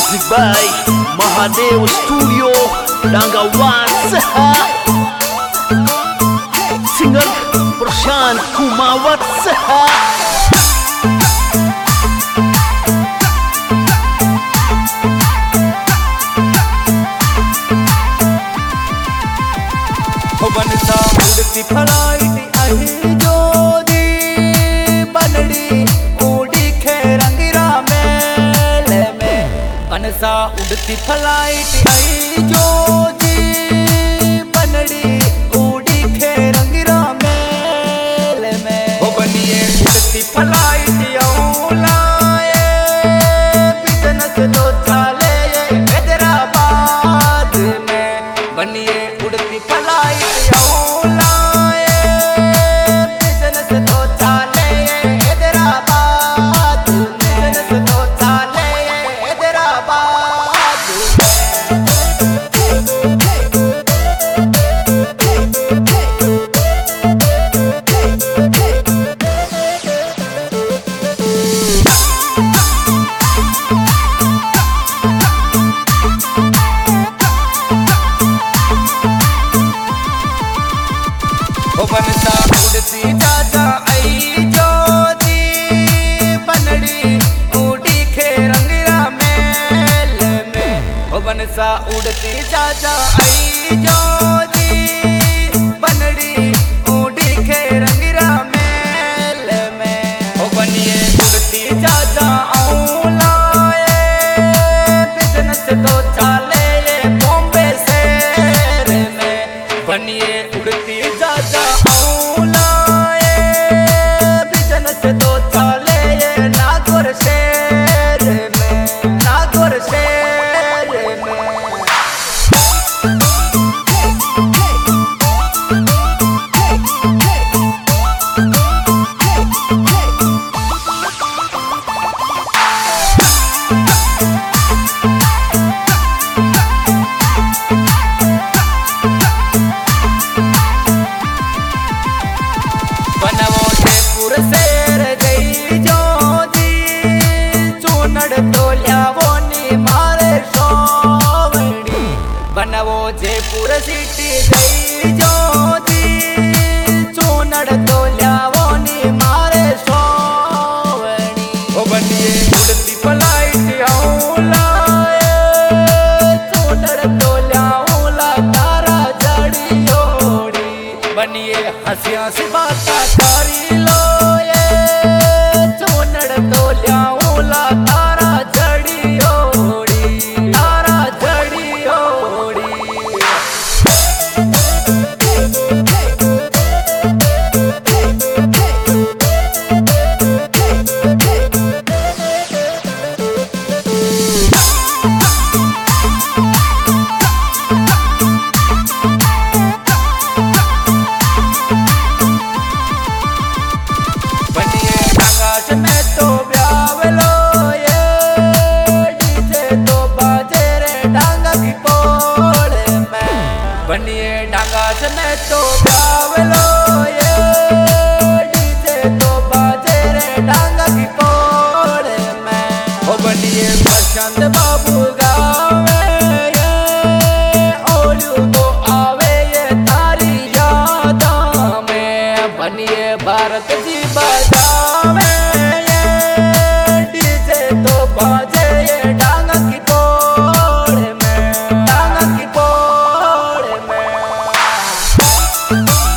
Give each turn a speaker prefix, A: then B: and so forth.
A: Music by Mahadev Studio Dangawan Saha. Singer Prashant Kumawat Saha.
B: बनसा उड़ती flight अही जोदी बनड़ी उड़ी खे रंगीरा मेल में। बनसा उड़ती फ्लाइट अही जोदी बनड़ी उड़ी खे रंगीरा मेल में। हो बनिए उड़ती फ्लाइट लाए बिजनेस तो चाले हैदराबाद में। बनिए उड़ती फ्लाइट बनसा उड़ती चाचा आई जोदी बनड़ी उड़ी खे रंगीरा मेल में। ओ बनसा उड़ती चाचा आई जोदी बनड़ी उड़ी खे रंगीरा मेल में। ओ बनिए उड़ती चाचा आऊं लाए बिजनेस तो चाले बॉम्बे शहर में। बनिए उड़ती चाचा बनवो जयपुर सिटी गई जोदी चूनड़ तो लियावो नी मारे सोवनी। ओ बनिए उड़ती फ्लाइट आऊं लाए चूनड़ तो लियाऊं ला तारा जड़ी ओड़ी। बनिए हंसिया से बाता करी लो ये चूनड़ तो लियाऊं ला तारा जड़ी ओड़ी तारा जड़ी ओड़ी। बनिए डांगा में तो गावलो ये डीजे तो बाजे रे डांगा की पोड़ में। ओ बनिए प्रशांत बाबू गावे ये ओलू तो आवे ये तारी यादा में। बनिए भारत जी बजावे ये डीजे तो बाजे ये डांगा की पोड़ में डांगा की पोड़ में।